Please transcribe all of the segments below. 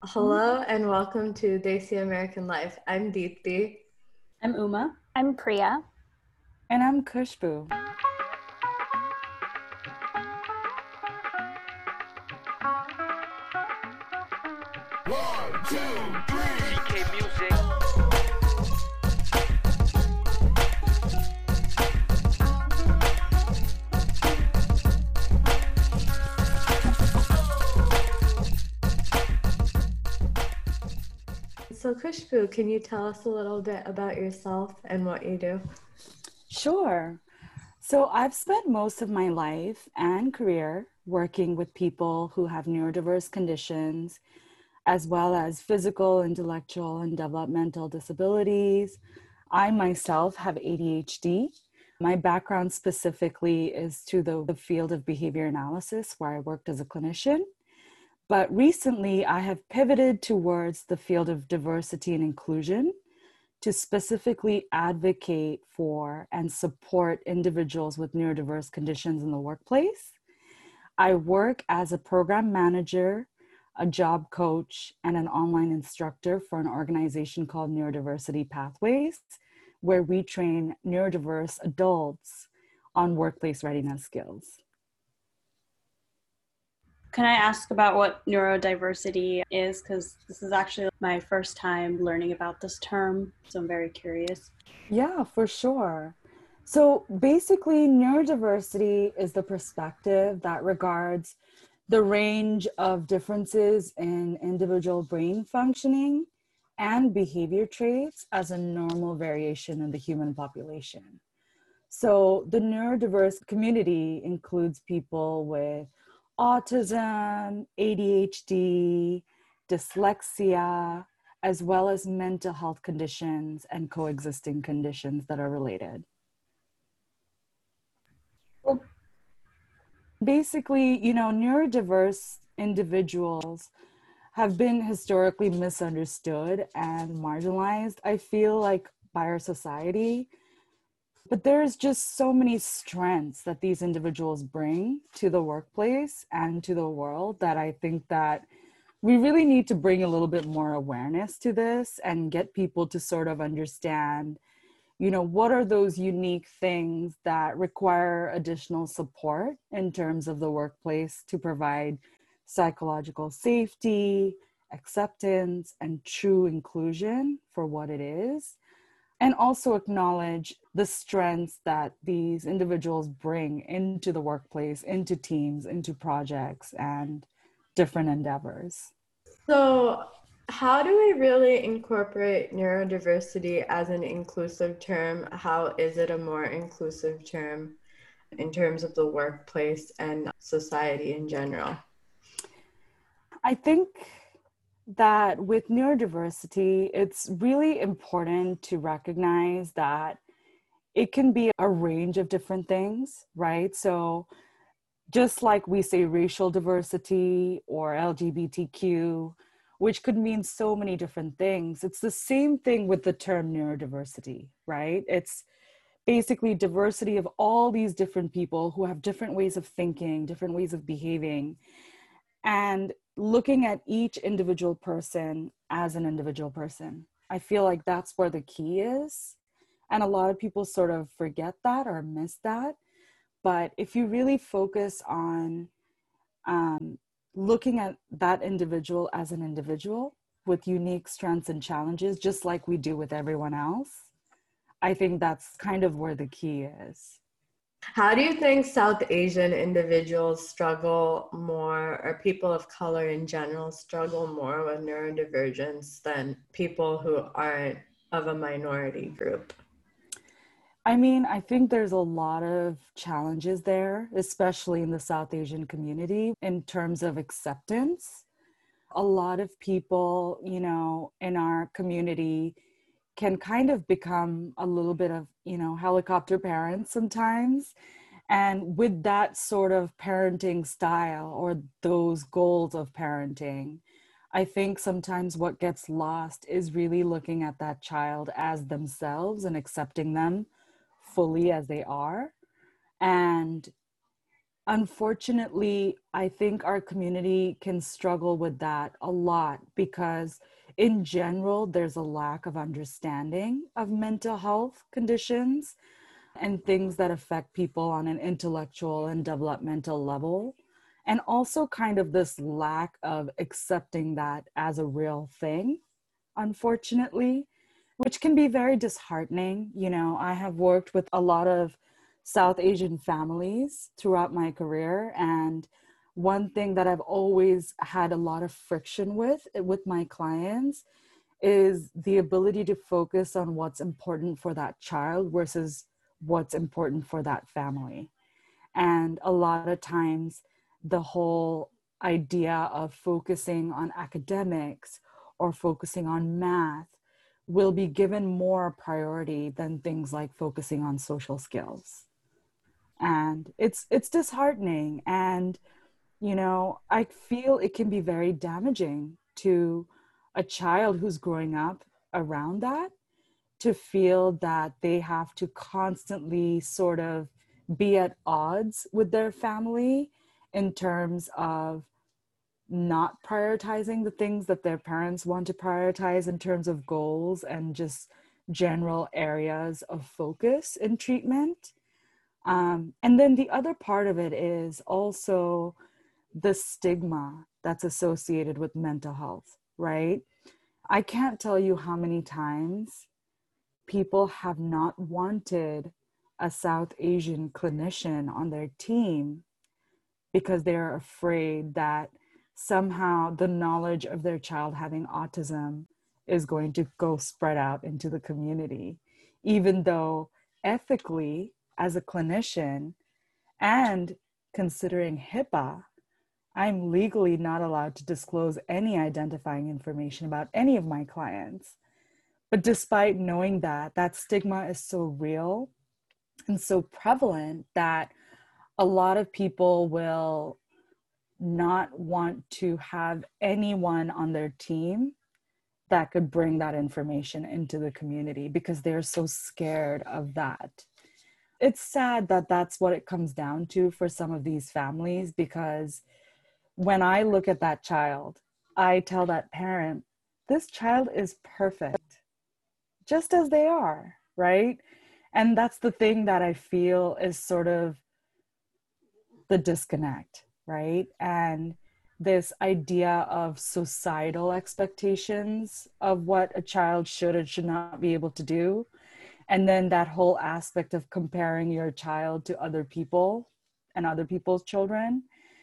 Hello and welcome to Desi American Life. I'm Deepthi. I'm Uma. I'm Priya. And I'm Kushbu. One, two, three. DK Music. So Kushbu, can you tell us a little bit about yourself and what you do? Sure. So I've spent most of my life and career working with people who have neurodiverse conditions, as well as physical, intellectual, and developmental disabilities. I myself have ADHD. My background specifically is to the field of behavior analysis, where I worked as a clinician. But recently, I have pivoted towards the field of diversity and inclusion to specifically advocate for and support individuals with neurodiverse conditions in the workplace. I work as a program manager, a job coach, and an online instructor for an organization called Neurodiversity Pathways, where we train neurodiverse adults on workplace readiness skills. Can I ask about what neurodiversity is? Because this is actually my first time learning about this term, so I'm very curious. Yeah, for sure. So basically, neurodiversity is the perspective that regards the range of differences in individual brain functioning and behavior traits as a normal variation in the human population. So the neurodiverse community includes people with autism, ADHD, dyslexia, as well as mental health conditions and coexisting conditions that are related. Well, basically, neurodiverse individuals have been historically misunderstood and marginalized, I feel like, by our society. But there's just so many strengths that these individuals bring to the workplace and to the world that I think that we really need to bring a little bit more awareness to this and get people to sort of understand, what are those unique things that require additional support in terms of the workplace to provide psychological safety, acceptance, and true inclusion for what it is. And also acknowledge the strengths that these individuals bring into the workplace, into teams, into projects, and different endeavors. So, how do we really incorporate neurodiversity as an inclusive term? How is it a more inclusive term in terms of the workplace and society in general? I think that with neurodiversity, it's really important to recognize that it can be a range of different things, right? So just like we say racial diversity or LGBTQ, which could mean so many different things, it's the same thing with the term neurodiversity, right? It's basically diversity of all these different people who have different ways of thinking, different ways of behaving, and looking at each individual person as an individual person. I feel like that's where the key is. And a lot of people sort of forget that or miss that. But if you really focus on looking at that individual as an individual with unique strengths and challenges, just like we do with everyone else, I think that's kind of where the key is. How do you think South Asian individuals struggle more, or people of color in general struggle more with neurodivergence than people who aren't of a minority group? I mean, I think there's a lot of challenges there, especially in the South Asian community in terms of acceptance. A lot of people, in our community can kind of become a little bit of, helicopter parents sometimes. And with that sort of parenting style or those goals of parenting, I think sometimes what gets lost is really looking at that child as themselves and accepting them fully as they are. And Unfortunately, I think our community can struggle with that a lot because in general, there's a lack of understanding of mental health conditions and things that affect people on an intellectual and developmental level. And also kind of this lack of accepting that as a real thing, unfortunately, which can be very disheartening. You know, I have worked with a lot of South Asian families throughout my career, and one thing that I've always had a lot of friction with my clients is the ability to focus on what's important for that child versus what's important for that family. And a lot of times, the whole idea of focusing on academics or focusing on math will be given more priority than things like focusing on social skills. And it's disheartening. And, you know, I feel it can be very damaging to a child who's growing up around that, to feel that they have to constantly sort of be at odds with their family in terms of not prioritizing the things that their parents want to prioritize in terms of goals and just general areas of focus in treatment. And then the other part of it is also the stigma that's associated with mental health, right? I can't tell you how many times people have not wanted a South Asian clinician on their team because they're afraid that somehow the knowledge of their child having autism is going to go spread out into the community, even though ethically, as a clinician and considering HIPAA, I'm legally not allowed to disclose any identifying information about any of my clients. But despite knowing that, that stigma is so real and so prevalent that a lot of people will not want to have anyone on their team that could bring that information into the community because they're so scared of that. It's sad that that's what it comes down to for some of these families, because when I look at that child, I tell that parent, this child is perfect, just as they are, right? And that's the thing that I feel is sort of the disconnect, right? And this idea of societal expectations of what a child should and should not be able to do. And then that whole aspect of comparing your child to other people and other people's children.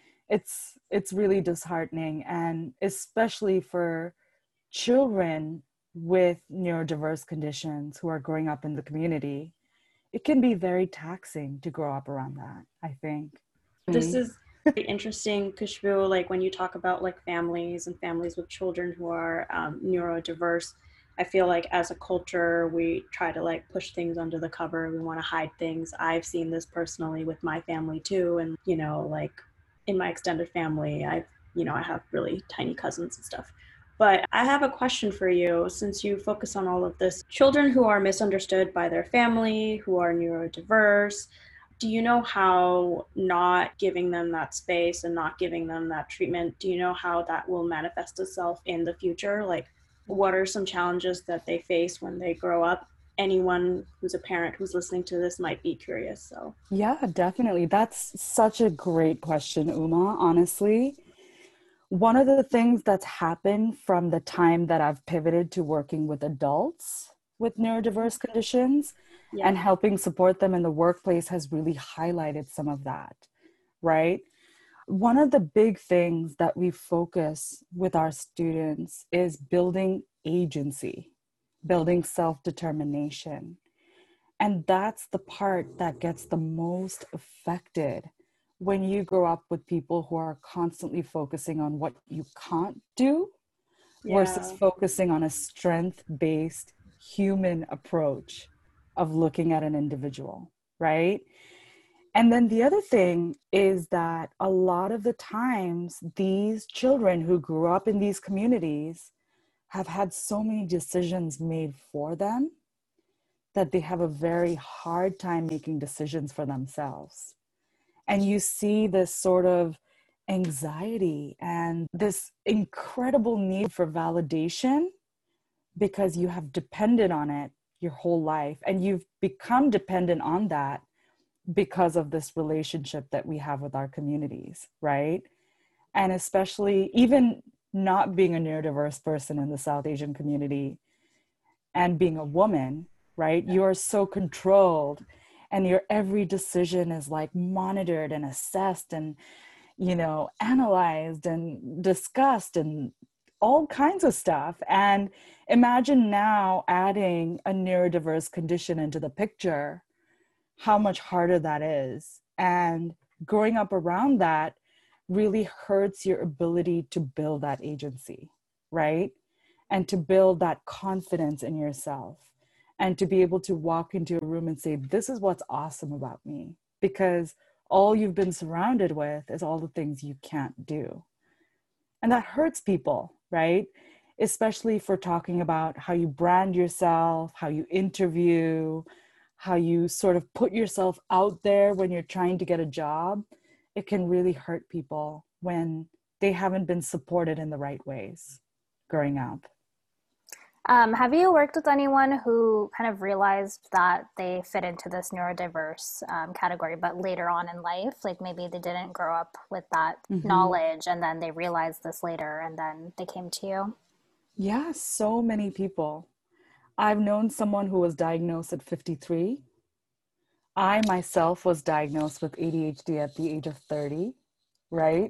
It's really disheartening, and especially for children with neurodiverse conditions who are growing up in the community, it can be very taxing to grow up around that, I think. This is very interesting, Kushbu, like when you talk about like families and families with children who are neurodiverse, I feel like as a culture, we try to like push things under the cover. We want to hide things. I've seen this personally with my family too. And, you know, like in my extended family, I have really tiny cousins and stuff. But I have a question for you, since you focus on all of this. Children who are misunderstood by their family, who are neurodiverse, do you know how not giving them that space and not giving them that treatment, do you know how that will manifest itself in the future? Like, what are some challenges that they face when they grow up? Anyone who's a parent who's listening to this might be curious. So Yeah, definitely. That's such a great question, Uma, honestly. One of the things that's happened from the time that I've pivoted to working with adults with neurodiverse conditions and helping support them in the workplace has really highlighted some of that, right? One of the big things that we focus with our students is building agency, building self-determination. And that's the part that gets the most affected when you grow up with people who are constantly focusing on what you can't do versus focusing on a strength-based human approach of looking at an individual, right? And then the other thing is that a lot of the times, these children who grew up in these communities have had so many decisions made for them that they have a very hard time making decisions for themselves. And you see this sort of anxiety and this incredible need for validation because you have depended on it your whole life, and you've become dependent on that because of this relationship that we have with our communities, right? And especially even not being a neurodiverse person in the South Asian community and being a woman, right? You're so controlled, and your every decision is like monitored and assessed and, you know, analyzed and discussed and all kinds of stuff. And imagine now adding a neurodiverse condition into the picture, how much harder that is. And growing up around that really hurts your ability to build that agency, right? And to build that confidence in yourself, and to be able to walk into a room and say, this is what's awesome about me, because all you've been surrounded with is all the things you can't do. And that hurts people, right? Especially for talking about how you brand yourself, how you interview, how you sort of put yourself out there when you're trying to get a job. It can really hurt people when they haven't been supported in the right ways growing up. Have you worked with anyone who kind of realized that they fit into this neurodiverse category, but later on in life, like maybe they didn't grow up with that knowledge, and then they realized this later and then they came to you? Yeah, so many people. I've known someone who was diagnosed at 53. I myself was diagnosed with ADHD at the age of 30, right?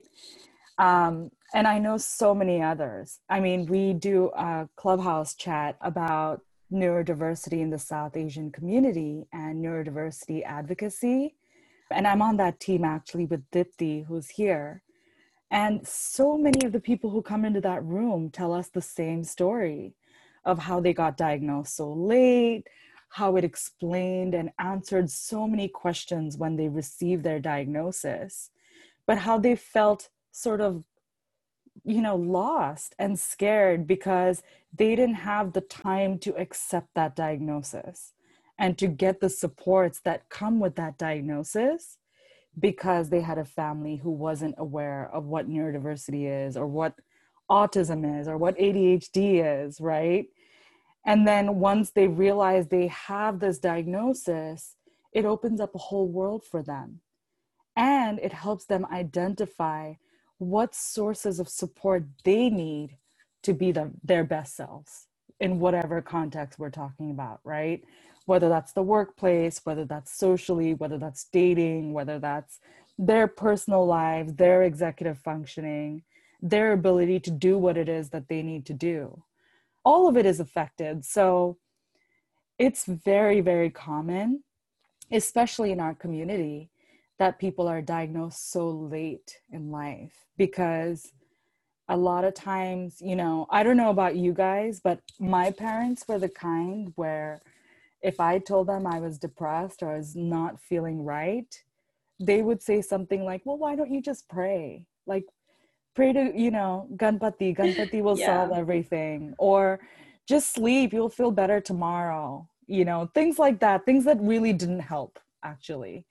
And I know so many others. I mean, we do a Clubhouse chat about neurodiversity in the South Asian community and neurodiversity advocacy. And I'm on that team actually with Dipti, who's here. And so many of the people who come into that room tell us the same story of how they got diagnosed so late, how it explained and answered so many questions when they received their diagnosis, but how they felt sort of, you know, lost and scared because they didn't have the time to accept that diagnosis and to get the supports that come with that diagnosis, because they had a family who wasn't aware of what neurodiversity is or what autism is or what ADHD is, right? And then once they realize they have this diagnosis, it opens up a whole world for them. And it helps them identify what sources of support they need to be their best selves in whatever context we're talking about, right? Whether that's the workplace, whether that's socially, whether that's dating, whether that's their personal lives, their executive functioning, their ability to do what it is that they need to do. All of it is affected. So it's very, very common, especially in our community, that people are diagnosed so late in life, because a lot of times, you know, I don't know about you guys, but my parents were the kind where if I told them I was depressed or I was not feeling right, they would say something like, well, why don't you just pray? Like, pray to, you know, Ganpati will solve everything. Or just sleep, you'll feel better tomorrow. You know, things like that, things that really didn't help, actually.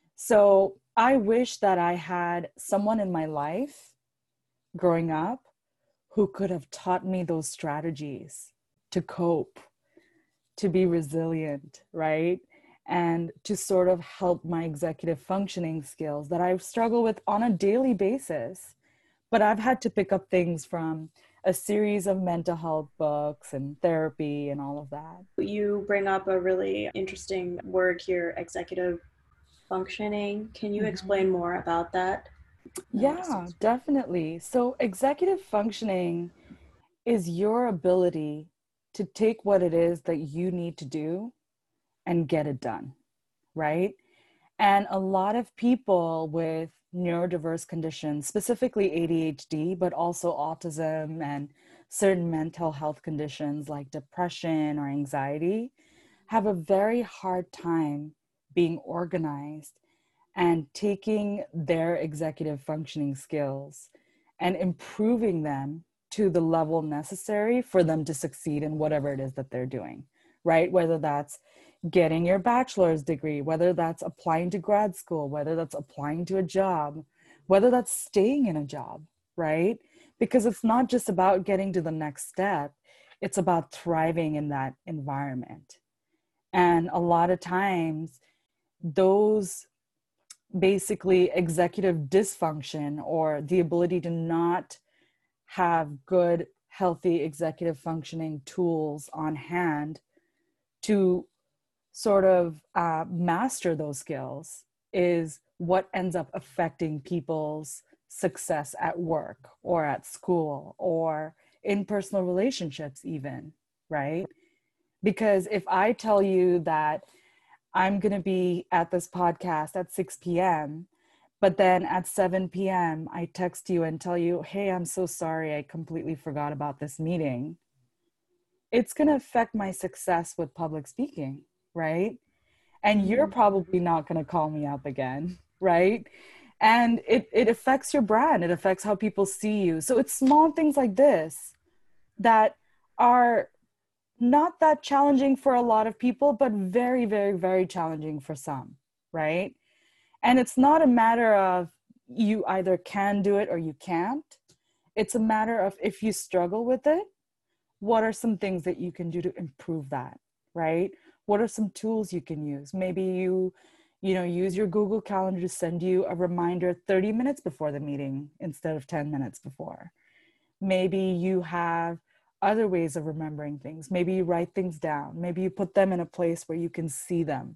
So I wish that I had someone in my life growing up who could have taught me those strategies to cope, to be resilient, right? And to sort of help my executive functioning skills that I struggle with on a daily basis. But I've had to pick up things from a series of mental health books and therapy and all of that. You bring up a really interesting word here, executive functioning. Can you explain more about that? Yeah, definitely. So executive functioning is your ability to take what it is that you need to do and get it done, right? And a lot of people with neurodiverse conditions, specifically ADHD, but also autism and certain mental health conditions like depression or anxiety, have a very hard time being organized and taking their executive functioning skills and improving them to the level necessary for them to succeed in whatever it is that they're doing, right? Whether that's getting your bachelor's degree, whether that's applying to grad school, whether that's applying to a job, whether that's staying in a job, right? Because it's not just about getting to the next step, it's about thriving in that environment. And a lot of times, those basically executive dysfunction or the ability to not have good, healthy executive functioning tools on hand to sort of master those skills is what ends up affecting people's success at work or at school or in personal relationships even, right? Because if I tell you that I'm going to be at this podcast at 6 p.m., but then at 7 p.m., I text you and tell you, hey, I'm so sorry, I completely forgot about this meeting. It's going to affect my success with public speaking, right? And you're probably not going to call me up again, right? And it affects your brand. It affects how people see you. So it's small things like this that are not that challenging for a lot of people, but very, very, very challenging for some, right? And it's not a matter of you either can do it or you can't. It's a matter of if you struggle with it, what are some things that you can do to improve that, right? What are some tools you can use? Maybe you use your Google Calendar to send you a reminder 30 minutes before the meeting instead of 10 minutes before. Maybe you have other ways of remembering things. Maybe you write things down. Maybe you put them in a place where you can see them.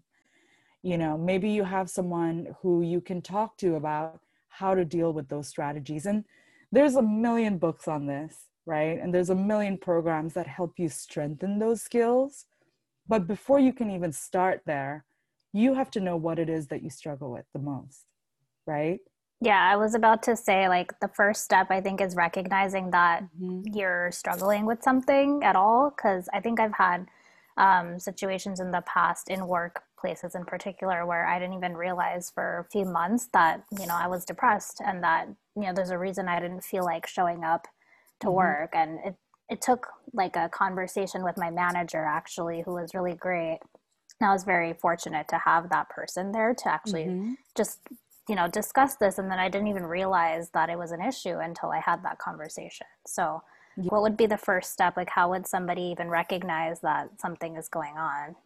Maybe you have someone who you can talk to about how to deal with those strategies. And there's a million books on this, right? And there's a million programs that help you strengthen those skills. But before you can even start there, you have to know what it is that you struggle with the most, right? Yeah, I was about to say, like, the first step, I think, is recognizing that you're struggling with something at all. Because I think I've had situations in the past in workplaces in particular where I didn't even realize for a few months that, I was depressed and that, there's a reason I didn't feel like showing up to work. And it took like a conversation with my manager, actually, who was really great. And I was very fortunate to have that person there to actually just discuss this. And then I didn't even realize that it was an issue until I had that conversation. So what would be the first step? Like, how would somebody even recognize that something is going on?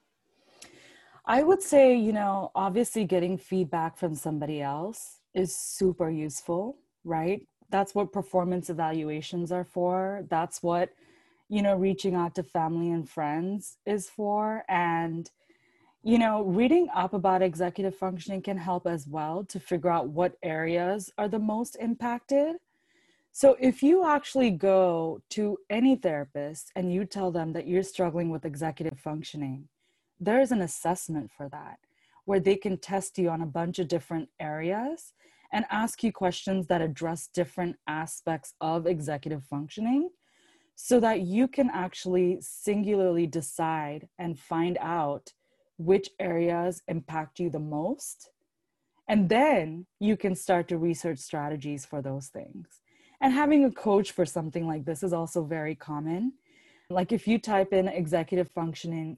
I would say, obviously getting feedback from somebody else is super useful, right? That's what performance evaluations are for. That's what, reaching out to family and friends is for. And reading up about executive functioning can help as well to figure out what areas are the most impacted. So if you actually go to any therapist and you tell them that you're struggling with executive functioning, there's an assessment for that where they can test you on a bunch of different areas and ask you questions that address different aspects of executive functioning so that you can actually singularly decide and find out which areas impact you the most. And then you can start to research strategies for those things. And having a coach for something like this is also very common. Like if you type in executive function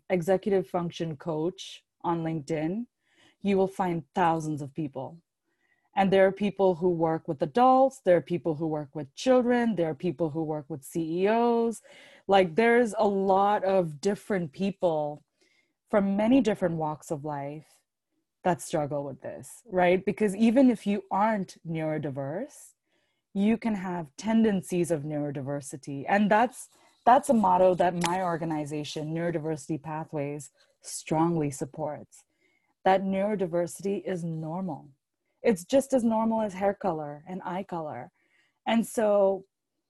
coach on LinkedIn, you will find thousands of people. And there are people who work with adults, there are people who work with children, there are people who work with CEOs. Like there's a lot of different people from many different walks of life that struggle with this, right? Because even if you aren't neurodiverse, you can have tendencies of neurodiversity. And that's a motto that my organization, Neurodiversity Pathways, strongly supports. That neurodiversity is normal. It's just as normal as hair color and eye color. And so,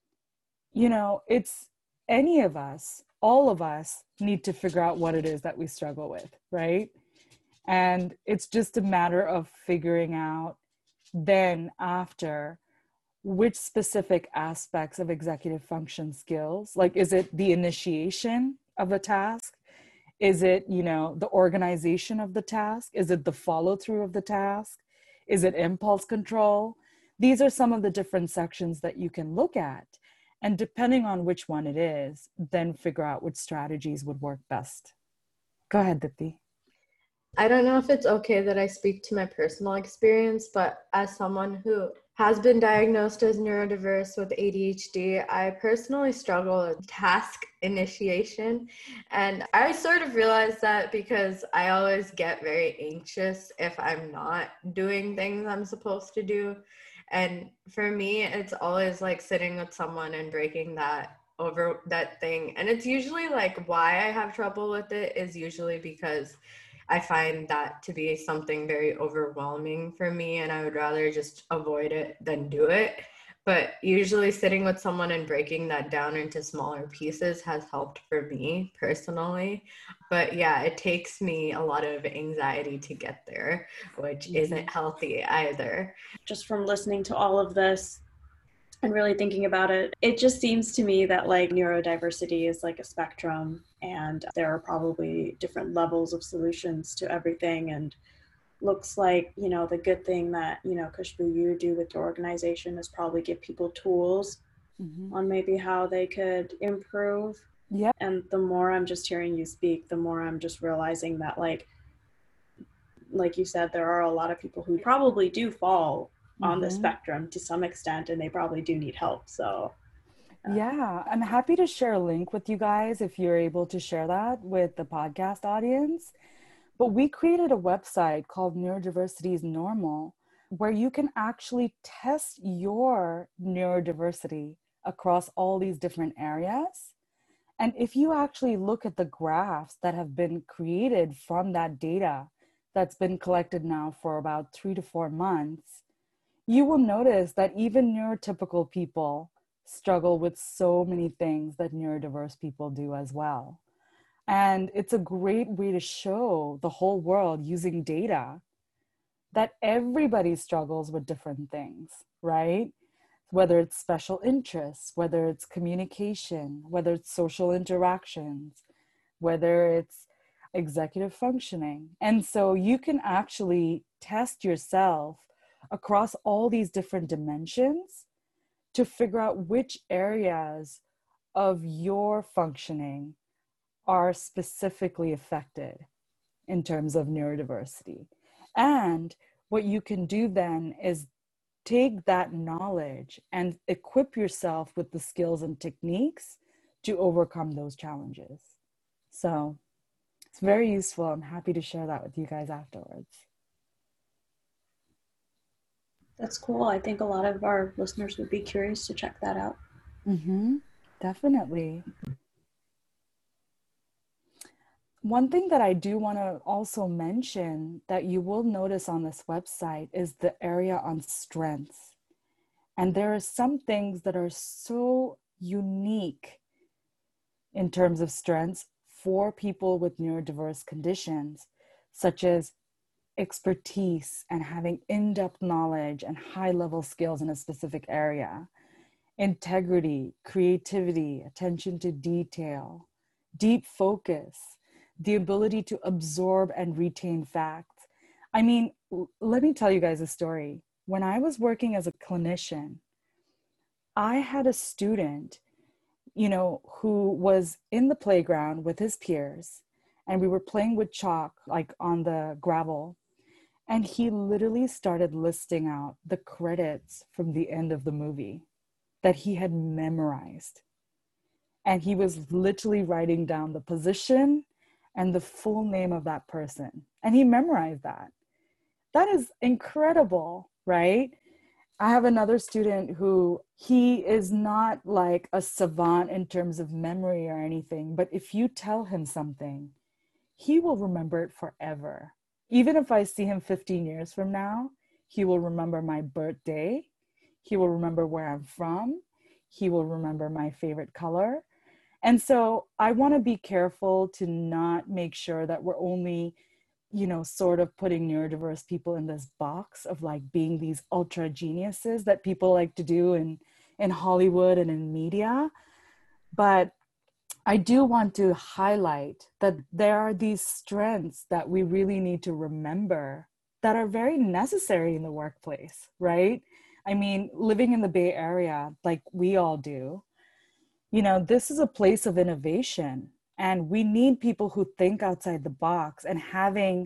it's any of us, all of us need to figure out what it is that we struggle with, right? And it's just a matter of figuring out then after which specific aspects of executive function skills, like is it the initiation of a task? Is it, the organization of the task? Is it the follow through of the task? Is it impulse control? These are some of the different sections that you can look at. And depending on which one it is, then figure out which strategies would work best. Go ahead, Dipti. I don't know if it's okay that I speak to my personal experience, but as someone who has been diagnosed as neurodiverse with ADHD, I personally struggle with task initiation. And I sort of realized that because I always get very anxious if I'm not doing things I'm supposed to do. And for me, it's always like sitting with someone and breaking that over that thing. And it's usually like why I have trouble with it is usually because I find that to be something very overwhelming for me, and I would rather just avoid it than do it. But usually, sitting with someone and breaking that down into smaller pieces has helped for me personally. But yeah, it takes me a lot of anxiety to get there, which isn't healthy either. Just from listening to all of this and really thinking about it, it just seems to me that like neurodiversity is like a spectrum, and there are probably different levels of solutions to everything. And looks like, you know, the good thing that, you know, Khushbu, you do with your organization is probably give people tools on maybe how they could improve. Yeah. And the more I'm just hearing you speak, the more I'm just realizing that like you said, there are a lot of people who probably do fall on the spectrum to some extent, and they probably do need help. So yeah, I'm happy to share a link with you guys if you're able to share that with the podcast audience. But we created a website called Neurodiversity is Normal, where you can actually test your neurodiversity across all these different areas. And if you actually look at the graphs that have been created from that data that's been collected now for about 3 to 4 months, you will notice that even neurotypical people struggle with so many things that neurodiverse people do as well. And it's a great way to show the whole world using data that everybody struggles with different things, right? Whether it's special interests, whether it's communication, whether it's social interactions, whether it's executive functioning. And so you can actually test yourself across all these different dimensions to figure out which areas of your functioning are specifically affected in terms of neurodiversity. And what you can do then is take that knowledge and equip yourself with the skills and techniques to overcome those challenges. So it's very useful. I'm happy to share that with you guys afterwards. that's cool. I think a lot of our listeners would be curious to check that out. Definitely. One thing that I do want to also mention that you will notice on this website is the area on strengths. And there are some things that are so unique in terms of strengths for people with neurodiverse conditions, such as expertise and having in-depth knowledge and high-level skills in a specific area, integrity, creativity, attention to detail, deep focus, the ability to absorb and retain facts. I mean, let me tell you guys a story. When I was working as a clinician, I had a student, you know, who was in the playground with his peers, and we were playing with chalk, like on the gravel. And he literally started listing out the credits from the end of the movie that he had memorized. And he was literally writing down the position and the full name of that person. And he memorized that. That is incredible, right? I have another student who he is not like a savant in terms of memory or anything, but if you tell him something, he will remember it forever. Even if I see him 15 years from now, he will remember my birthday. He will remember where I'm from. He will remember my favorite color. And so I want to be careful to not make sure that we're only, you know, sort of putting neurodiverse people in this box of like being these ultra geniuses that people like to do in Hollywood and in media. But I do want to highlight that there are these strengths that we really need to remember that are very necessary in the workplace, right? I mean, living in the Bay Area, like we all do, you know, this is a place of innovation, and we need people who think outside the box, and having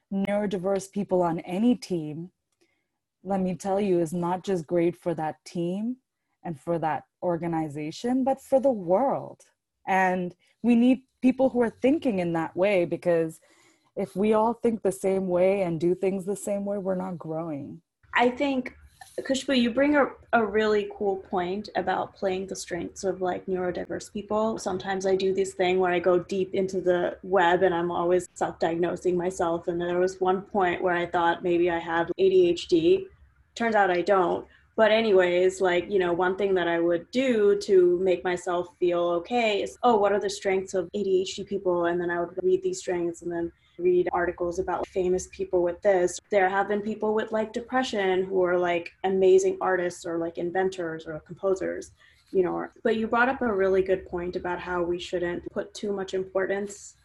neurodiverse people on any team, let me tell you, is not just great for that team and for that organization, but for the world. And we need people who are thinking in that way, because if we all think the same way and do things the same way, we're not growing. I think, Khushbu, you bring a really cool point about playing the strengths of like neurodiverse people. Sometimes I do this thing where I go deep into the web and I'm always self-diagnosing myself. And there was one point where I thought maybe I had ADHD. Turns out I don't. But anyways, like, you know, one thing that I would do to make myself feel okay is, oh, what are the strengths of ADHD people? And then I would read these strengths and then read articles about famous people with this. There have been people with like depression who are like amazing artists or like inventors or composers, you know. But you brought up a really good point about how we shouldn't put too much importance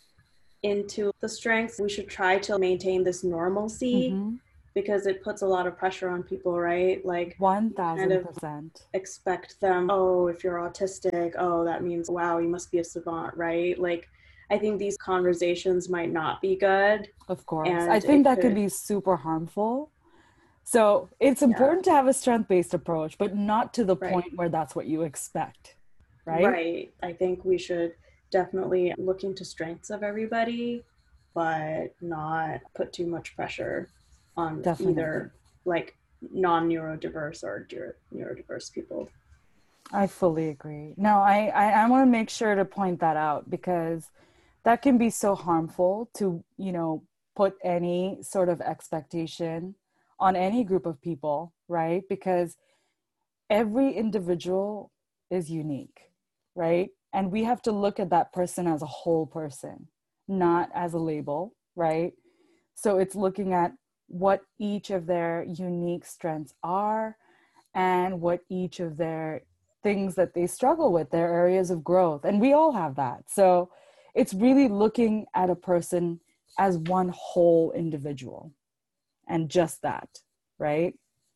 into the strengths. We should try to maintain this normalcy. Mm-hmm. Because it puts a lot of pressure on people, right? Like 1000%. Expect them, oh, if you're autistic, oh, that means, wow, you must be a savant, right? Like, I think these conversations might not be good. Of course. I think that could be super harmful. So it's important to have a strength-based approach, but not to the point where that's what you expect, right? Right. I think we should definitely look into strengths of everybody, but not put too much pressure on either like non-neurodiverse or neurodiverse people. I fully agree. No, I want to make sure to point that out, because that can be so harmful to, you know, put any sort of expectation on any group of people, right? Because every individual is unique, right? And we have to look at that person as a whole person, not as a label, right? So it's looking at what each of their unique strengths are and what each of their things that they struggle with, their areas of growth. And we all have that. So it's really looking at a person as one whole individual and just that, right?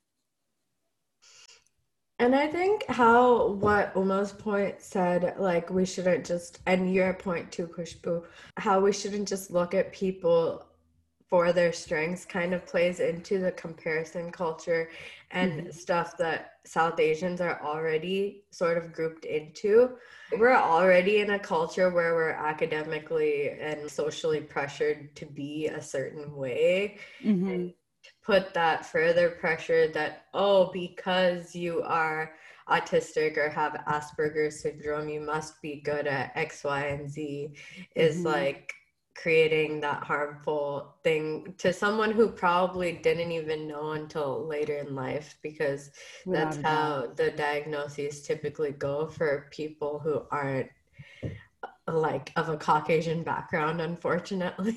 And I think what Uma's point said, like we shouldn't just, and your point too, Khushbu, how we shouldn't just look at people for their strengths kind of plays into the comparison culture and stuff that South Asians are already sort of grouped into. We're already in a culture where we're academically and socially pressured to be a certain way. And to put that further pressure that, oh, because you are autistic or have Asperger's syndrome, you must be good at X, Y, and Z is like creating that harmful thing to someone who probably didn't even know until later in life, because that's how the diagnoses typically go for people who aren't like of a Caucasian background, unfortunately.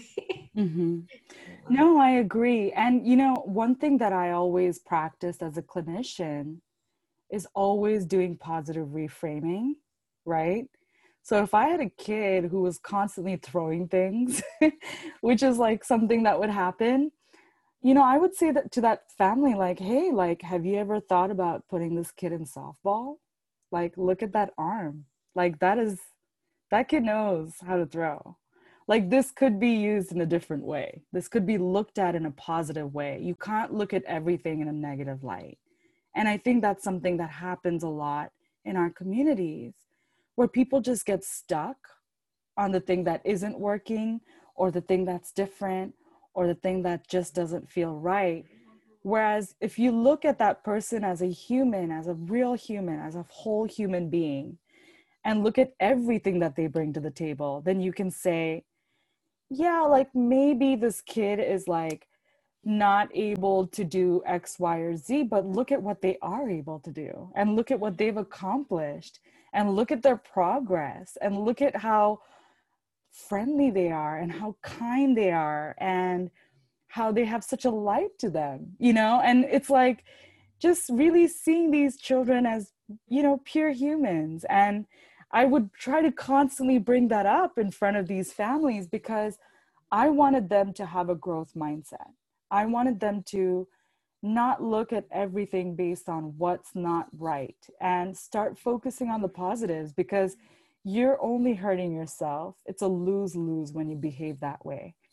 No, I agree. And, you know, one thing that I always practice as a clinician is always doing positive reframing, right? So if I had a kid who was constantly throwing things, which is like something that would happen, you know, I would say that to that family, like, hey, like, have you ever thought about putting this kid in softball? Like, look at that arm. Like, that kid knows how to throw. Like, this could be used in a different way. This could be looked at in a positive way. You can't look at everything in a negative light. And I think that's something that happens a lot in our communities, where people just get stuck on the thing that isn't working, or the thing that's different, or the thing that just doesn't feel right. Whereas if you look at that person as a human, as a real human, as a whole human being, and look at everything that they bring to the table, then you can say, yeah, like maybe this kid is like not able to do X, Y, or Z, but look at what they are able to do, and look at what they've accomplished, and look at their progress, and look at how friendly they are, and how kind they are, and how they have such a light to them, you know? And it's like just really seeing these children as, you know, pure humans. And I would try to constantly bring that up in front of these families, because I wanted them to have a growth mindset. I wanted them to not look at everything based on what's not right, and start focusing on the positives, because you're only hurting yourself. It's a lose-lose when you behave that way.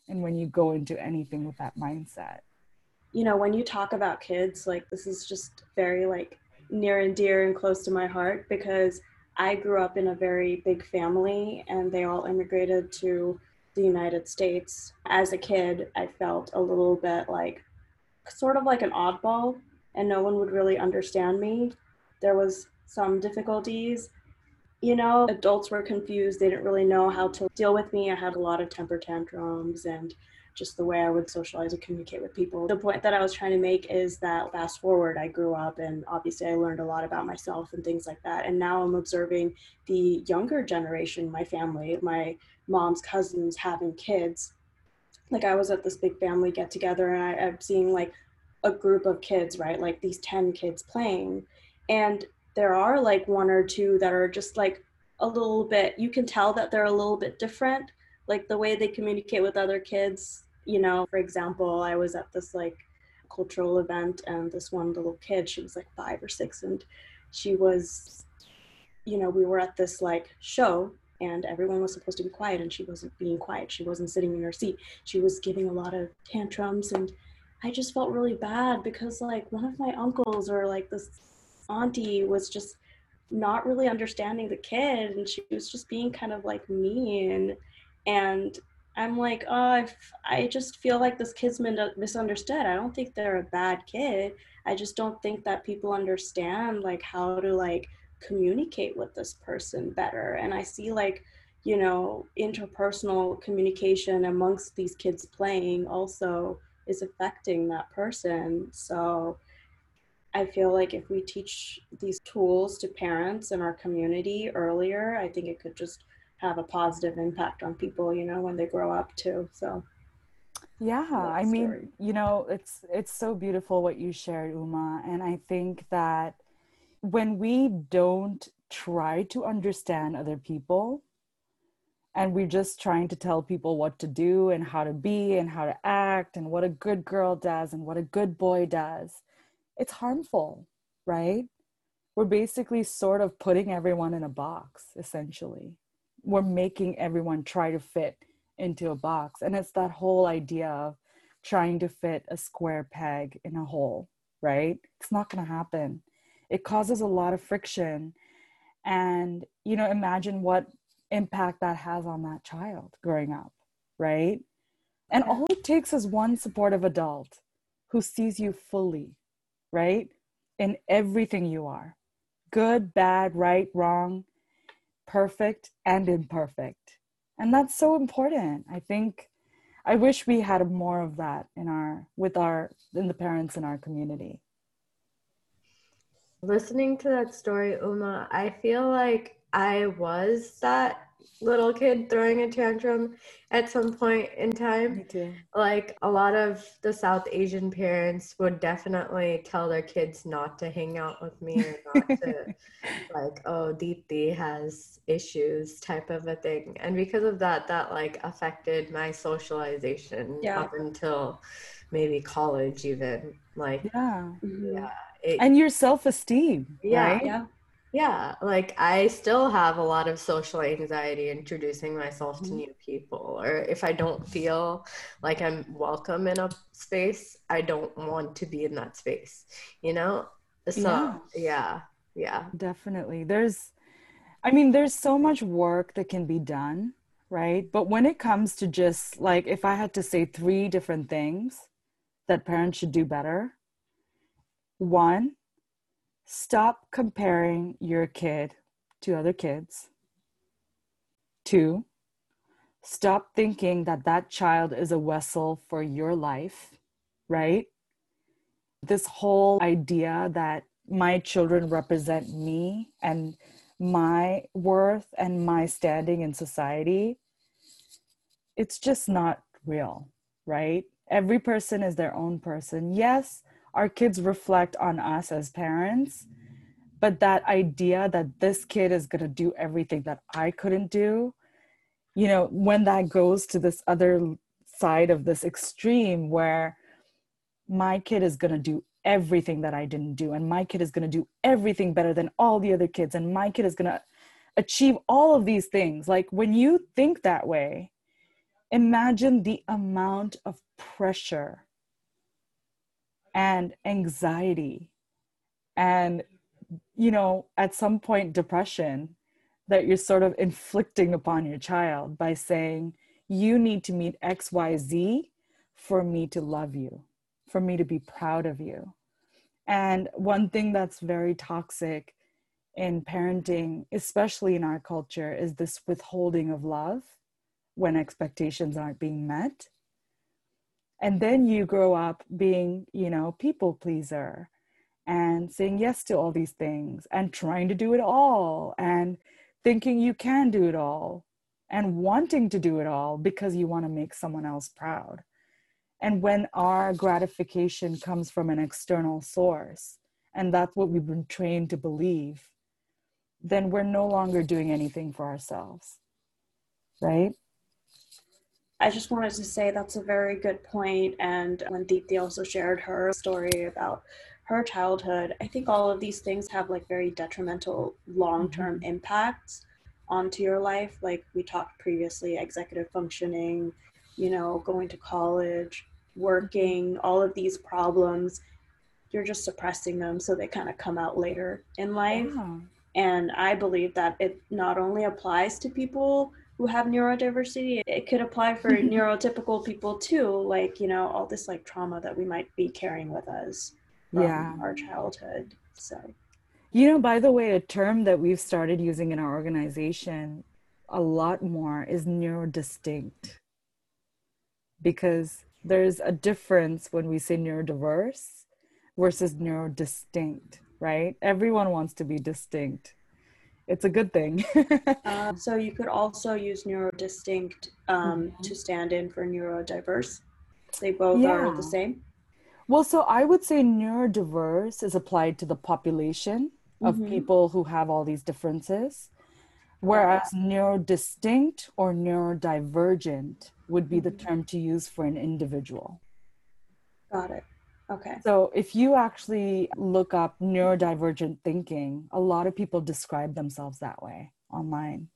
and when you go into anything with that mindset. You know, when you talk about kids, like this is just very like near and dear and close to my heart, because I grew up in a very big family and they all immigrated to the United States. As a kid, I felt a little bit like sort of like an oddball, and no one would really understand me. There was some difficulties. You know, adults were confused. They didn't really know how to deal with me. I had a lot of temper tantrums and just the way I would socialize and communicate with people. The point that I was trying to make is that fast forward, I grew up and obviously I learned a lot about myself and things like that. And now I'm observing the younger generation, my family, my mom's cousins having kids. Like I was at this big family get together and I'm seeing like a group of kids, right? Like these 10 kids playing. And there are like one or two that are just like a little bit, you can tell that they're a little bit different, like the way they communicate with other kids. You know, for example, I was at this like cultural event and this one little kid, she was like 5 or 6, and she was, you know, we were at this like show and everyone was supposed to be quiet and she wasn't being quiet. She wasn't sitting in her seat. She was giving a lot of tantrums, and I just felt really bad because like one of my uncles or like this auntie was just not really understanding the kid, and she was just being kind of like mean. And I'm like, oh, I just feel like this kid's misunderstood. I don't think they're a bad kid. I just don't think that people understand like how to like communicate with this person better. And I see like, you know, interpersonal communication amongst these kids playing also is affecting that person. So I feel like if we teach these tools to parents in our community earlier, I think it could just have a positive impact on people, you know, when they grow up too. So Yeah, I mean, you know, it's so beautiful what you shared, Uma. And I think that when we don't try to understand other people and we're just trying to tell people what to do and how to be and how to act and what a good girl does and what a good boy does, it's harmful, right? We're basically sort of putting everyone in a box, essentially. We're making everyone try to fit into a box. And it's that whole idea of trying to fit a square peg in a hole, right? It's not going to happen. It causes a lot of friction. And, you know, imagine what impact that has on that child growing up, right? And all it takes is one supportive adult who sees you fully, right? In everything you are. Good, bad, right, wrong, perfect, and imperfect. And that's so important. I think I wish we had more of that in the parents in our community. Listening to that story, Uma, I feel like I was that little kid throwing a tantrum at some point in time. Me too. Like a lot of the South Asian parents would definitely tell their kids not to hang out with me or not to like, oh, Deepthi has issues type of a thing. And because of that, that like affected my socialization up until maybe college even. Like, And your self-esteem, right? Yeah, like I still have a lot of social anxiety introducing myself to new people, or if I don't feel like I'm welcome in a space, I don't want to be in that space, you know? So, yeah. Definitely. There's so much work that can be done, right? But when it comes to just like, if I had to say 3 different things that parents should do better, 1, stop comparing your kid to other kids. 2, stop thinking that that child is a vessel for your life, right? This whole idea that my children represent me and my worth and my standing in society, it's just not real, right? Every person is their own person. Yes, our kids reflect on us as parents, but that idea that this kid is going to do everything that I couldn't do, you know, when that goes to this other side of this extreme where my kid is going to do everything that I didn't do, and my kid is going to do everything better than all the other kids, and my kid is going to achieve all of these things. Like when you think that way, imagine the amount of pressure and anxiety and, at some point depression that you're sort of inflicting upon your child by saying, you need to meet XYZ for me to love you, for me to be proud of you. And one thing that's very toxic in parenting, especially in our culture, is this withholding of love when expectations aren't being met. And then you grow up being, people pleaser and saying yes to all these things and trying to do it all and thinking you can do it all and wanting to do it all because you want to make someone else proud. And when our gratification comes from an external source, and that's what we've been trained to believe, then we're no longer doing anything for ourselves, right? I just wanted to say that's a very good point. And when Deepthi also shared her story about her childhood, I think all of these things have like very detrimental long-term impacts onto your life. Like we talked previously, executive functioning, going to college, working, all of these problems, you're just suppressing them so they kind of come out later in life. Yeah. And I believe that it not only applies to people who have neurodiversity, it could apply for neurotypical people too, like, all this like trauma that we might be carrying with us from our childhood. So, by the way, a term that we've started using in our organization a lot more is neurodistinct, because there's a difference when we say neurodiverse versus neurodistinct, right? Everyone wants to be distinct. It's a good thing. So you could also use neurodistinct to stand in for neurodiverse. They both are the same. Well, so I would say neurodiverse is applied to the population of people who have all these differences, whereas neurodistinct or neurodivergent would be the term to use for an individual. Got it. Okay. So if you actually look up neurodivergent thinking, a lot of people describe themselves that way online.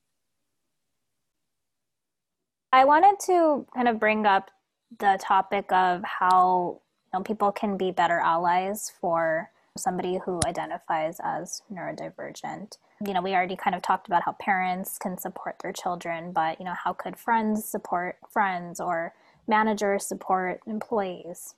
I wanted to kind of bring up the topic of how people can be better allies for somebody who identifies as neurodivergent. We already kind of talked about how parents can support their children, but how could friends support friends or managers support employees?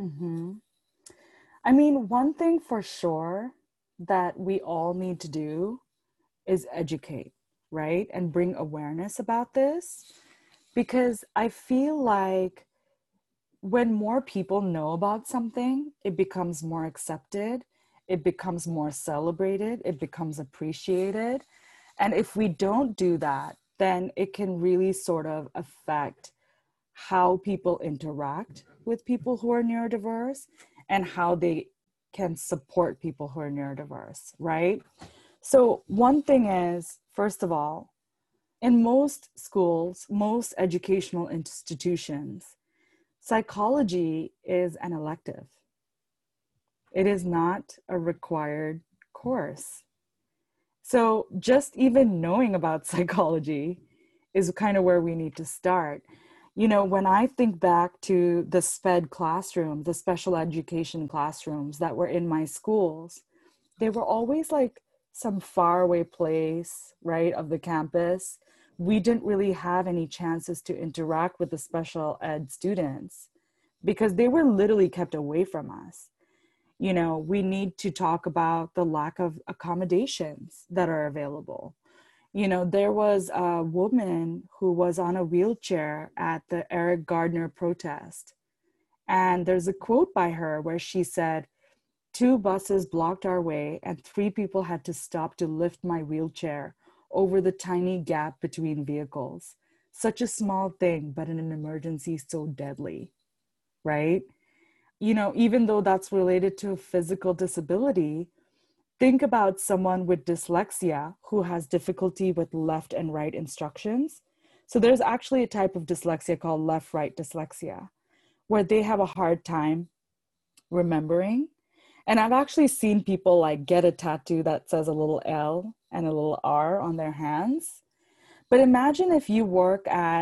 I mean, one thing for sure that we all need to do is educate, right? And bring awareness about this, because I feel like when more people know about something, it becomes more accepted, it becomes more celebrated, it becomes appreciated. And if we don't do that, then it can really sort of affect how people interact with people who are neurodiverse and how they can support people who are neurodiverse, right? So one thing is, first of all, in most schools, most educational institutions, psychology is an elective. It is not a required course. So just even knowing about psychology is kind of where we need to start. When I think back to the SPED classroom, the special education classrooms that were in my schools, they were always like some faraway place, right, of the campus. We didn't really have any chances to interact with the special ed students because they were literally kept away from us. We need to talk about the lack of accommodations that are available. There was a woman who was on a wheelchair at the Eric Gardner protest. And there's a quote by her where she said, 2 buses blocked our way and 3 people had to stop to lift my wheelchair over the tiny gap between vehicles. Such a small thing, but in an emergency so deadly, right? Even though that's related to a physical disability, think about someone with dyslexia who has difficulty with left and right instructions. So there's actually a type of dyslexia called left-right dyslexia, where they have a hard time remembering. And I've actually seen people like get a tattoo that says a little L and a little R on their hands. But imagine if you work at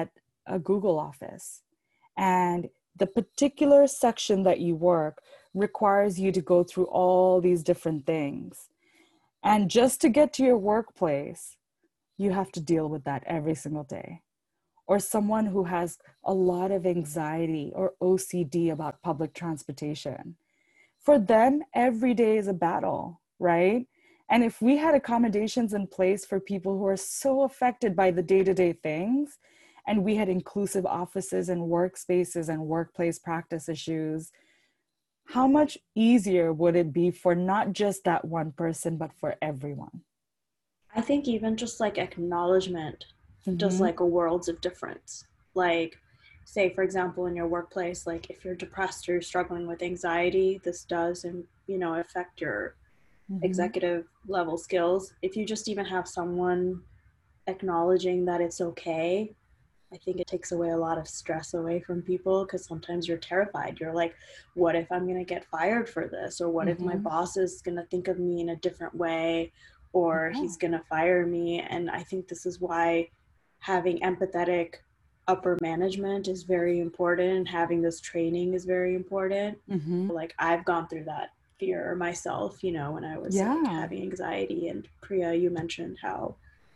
a Google office, and the particular section that you work requires you to go through all these different things. And just to get to your workplace, you have to deal with that every single day. Or someone who has a lot of anxiety or OCD about public transportation. For them, every day is a battle, right? And if we had accommodations in place for people who are so affected by the day-to-day things, and we had inclusive offices and workspaces and workplace practice issues, how much easier would it be for not just that one person, but for everyone? I think even just like acknowledgement does like a worlds of difference. Like, say, for example, in your workplace, like if you're depressed or you're struggling with anxiety, this does, and affect your executive level skills. If you just even have someone acknowledging that it's okay, I think it takes away a lot of stress away from people, because sometimes you're terrified. You're like, what if I'm going to get fired for this? Or what if my boss is going to think of me in a different way, or he's going to fire me? And I think this is why having empathetic upper management is very important. Having this training is very important. Like, I've gone through that fear myself, when I was like, having anxiety. And Priya, you mentioned how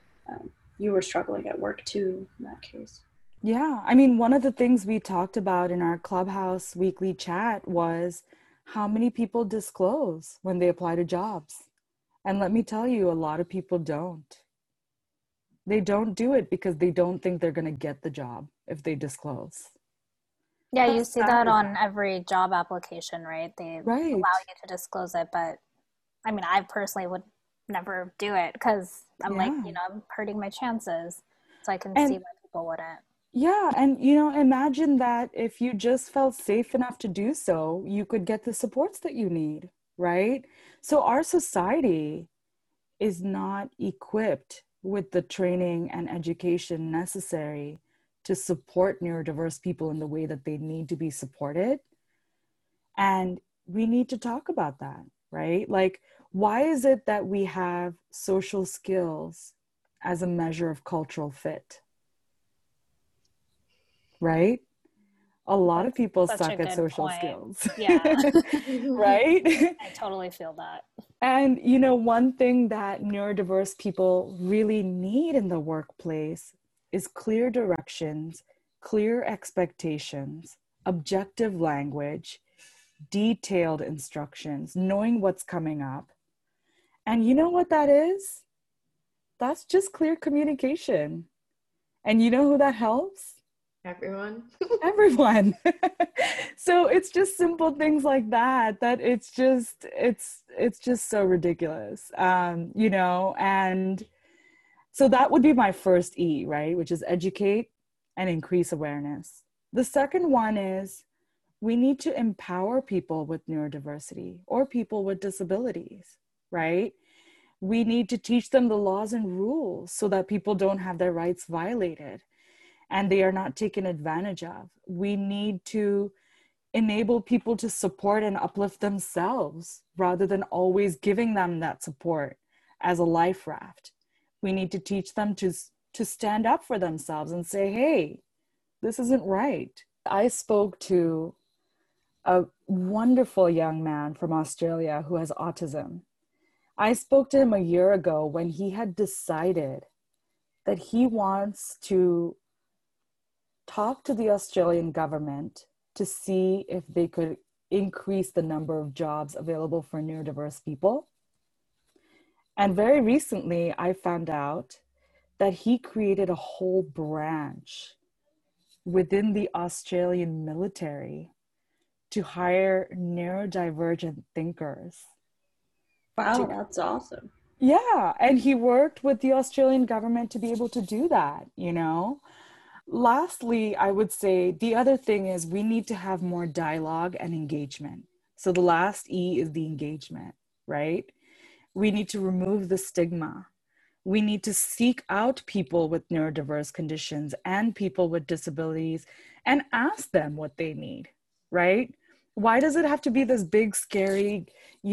you were struggling at work too in that case. Yeah, I mean, one of the things we talked about in our Clubhouse weekly chat was how many people disclose when they apply to jobs. And let me tell you, a lot of people don't. They don't do it because they don't think they're going to get the job if they disclose. Yeah, you see that on every job application, right? They allow you to disclose it, but I mean, I personally would never do it because I'm like, I'm hurting my chances. So I can see why people wouldn't. Yeah, and imagine that if you just felt safe enough to do so, you could get the supports that you need, right? So our society is not equipped with the training and education necessary to support neurodiverse people in the way that they need to be supported. And we need to talk about that, right? Like, why is it that we have social skills as a measure of cultural fit? Right? A lot of people suck at social skills. Yeah. Right? I totally feel that. And, one thing that neurodiverse people really need in the workplace is clear directions, clear expectations, objective language, detailed instructions, knowing what's coming up. And you know what that is? That's just clear communication. And you know who that helps? Everyone. Everyone. So it's just simple things like that it's just so ridiculous. And so that would be my first E, right? Which is educate and increase awareness. The second one is we need to empower people with neurodiversity or people with disabilities, right? We need to teach them the laws and rules so that people don't have their rights violated and they are not taken advantage of. We need to enable people to support and uplift themselves rather than always giving them that support as a life raft. We need to teach them to stand up for themselves and say, hey, this isn't right. I spoke to a wonderful young man from Australia who has autism. I spoke to him a year ago when he had decided that he wants to talk to the Australian government to see if they could increase the number of jobs available for neurodiverse people. And very recently, I found out that he created a whole branch within the Australian military to hire neurodivergent thinkers. Wow, that's awesome. Yeah, and he worked with the Australian government to be able to do that, Lastly, I would say the other thing is we need to have more dialogue and engagement. So the last E is the engagement, right? We need to remove the stigma. We need to seek out people with neurodiverse conditions and people with disabilities and ask them what they need, right? Why does it have to be this big, scary,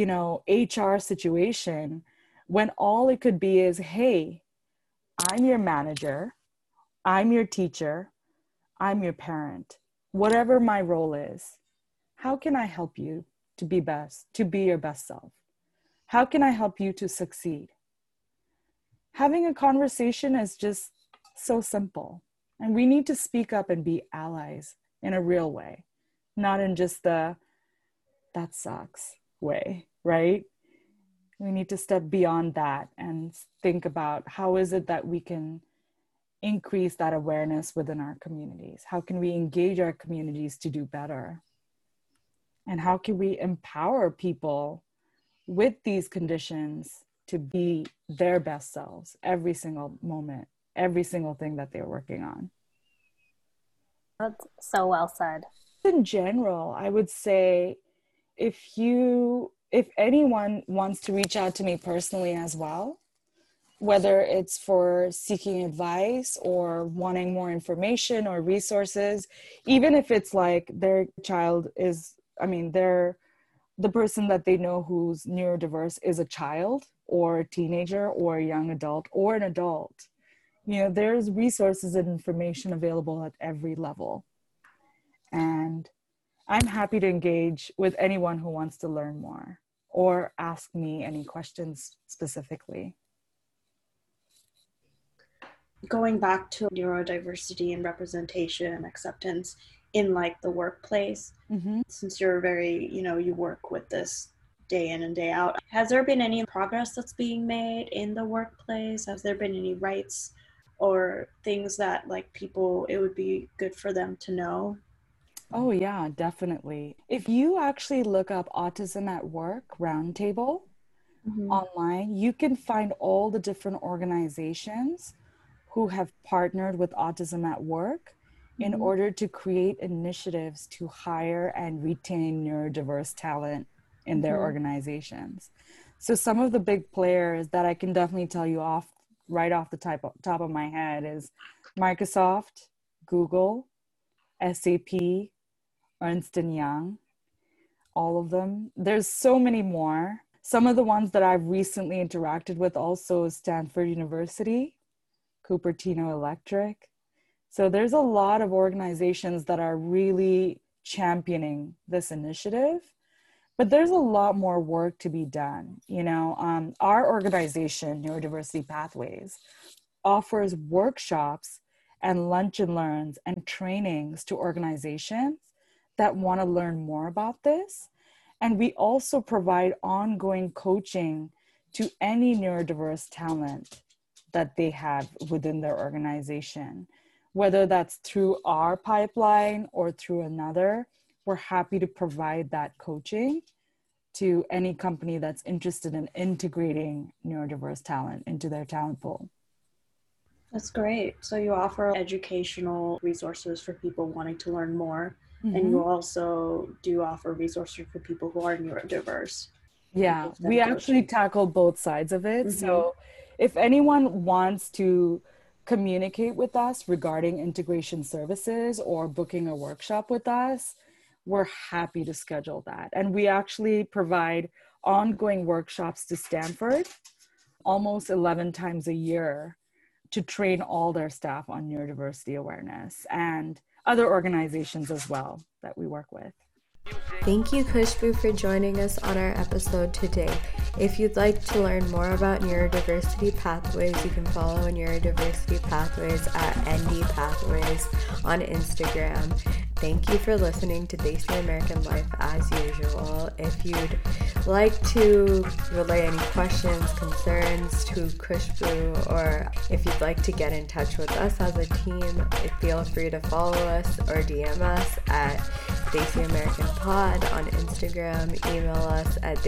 HR situation when all it could be is, hey, I'm your manager, I'm your teacher, I'm your parent. Whatever my role is, how can I help you to be your best self? How can I help you to succeed? Having a conversation is just so simple. And we need to speak up and be allies in a real way, not in just the that sucks way, right? We need to step beyond that and think about how is it that we can increase that awareness within our communities? How can we engage our communities to do better? And how can we empower people with these conditions to be their best selves every single moment, every single thing that they're working on? That's so well said. In general, I would say if anyone wants to reach out to me personally as well, whether it's for seeking advice or wanting more information or resources, even if it's like their child is, the person that they know who's neurodiverse is a child or a teenager or a young adult or an adult, there's resources and information available at every level. And I'm happy to engage with anyone who wants to learn more or ask me any questions specifically. Going back to neurodiversity and representation and acceptance in like the workplace, since you're very, you work with this day in and day out, has there been any progress that's being made in the workplace? Has there been any rights or things that like people, it would be good for them to know? Oh yeah, definitely. If you actually look up Autism at Work Roundtable online, you can find all the different organizations who have partnered with Autism at Work in order to create initiatives to hire and retain neurodiverse talent in their organizations. So some of the big players that I can definitely tell you right off the top of my head is Microsoft, Google, SAP, Ernst & Young, all of them. There's so many more. Some of the ones that I've recently interacted with also is Stanford University, Cupertino Electric. So there's a lot of organizations that are really championing this initiative, but there's a lot more work to be done. Our organization, Neurodiversity Pathways, offers workshops and lunch and learns and trainings to organizations that want to learn more about this. And we also provide ongoing coaching to any neurodiverse talent that they have within their organization. Whether that's through our pipeline or through another, we're happy to provide that coaching to any company that's interested in integrating neurodiverse talent into their talent pool. That's great. So you offer educational resources for people wanting to learn more, and you also do offer resources for people who are neurodiverse. Yeah, we actually tackle both sides of it. So if anyone wants to communicate with us regarding integration services or booking a workshop with us, we're happy to schedule that. And we actually provide ongoing workshops to Stanford almost 11 times a year to train all their staff on neurodiversity awareness, and other organizations as well that we work with. Thank you, Khushbu, for joining us on our episode today. If you'd like to learn more about Neurodiversity Pathways, you can follow Neurodiversity Pathways at ND Pathways on Instagram. Thank you for listening to Desi American Life as usual. If you'd like to relay any questions, concerns to Khushbu, or if you'd like to get in touch with us as a team, feel free to follow us or DM us at Desi American Pod on Instagram. Email us at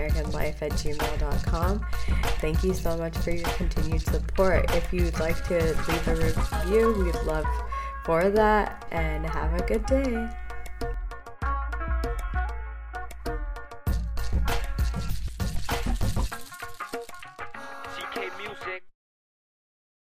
desiamericanlife@gmail.com. Thank you so much for your continued support. If you'd like to leave a review, we'd love for that, and have a good day. CK Music.